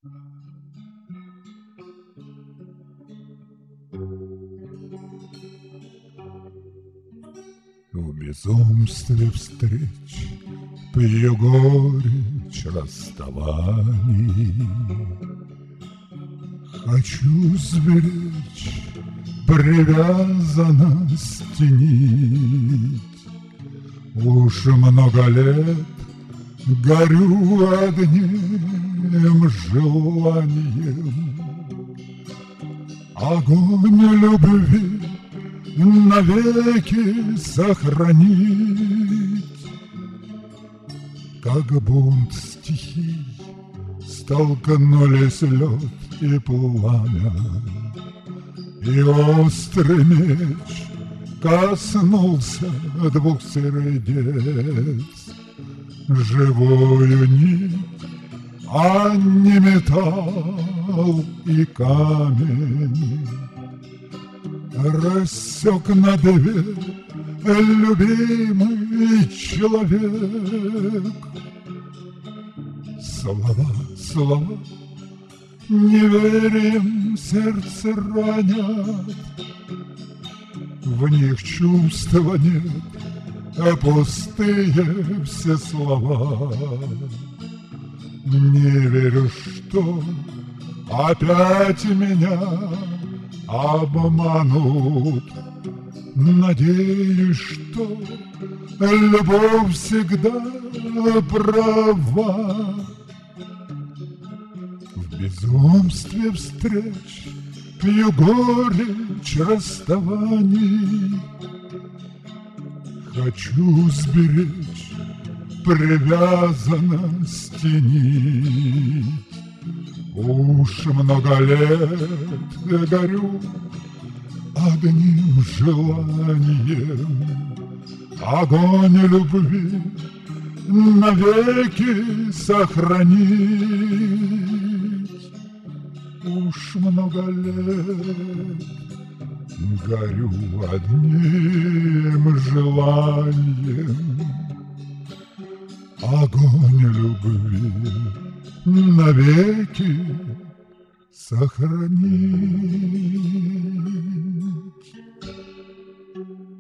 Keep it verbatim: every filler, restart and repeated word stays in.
В безумстве встреч пью горечь расставаний. Хочу сберечь привязанность нить. Уж много лет горю одним желанием. Огонь любви навеки сохранить. Как бунт стихий столкнулись лед и пламя, и острый меч коснулся двух сердец. Живую нить, а не металл и камень, рассек на две любимый человек. Слова, слова, не верим, сердце ранят, в них чувства нет, а пустые все слова. Не верю, что опять меня обманут. Надеюсь, что любовь всегда права. В безумстве встреч пью горечь расставаний. Хочу сберечь привязанность нить. Уж много лет горю одним желанием. Огонь любви навеки сохранить. Уж много лет горю одним желанием. Огонь любви навеки сохранить.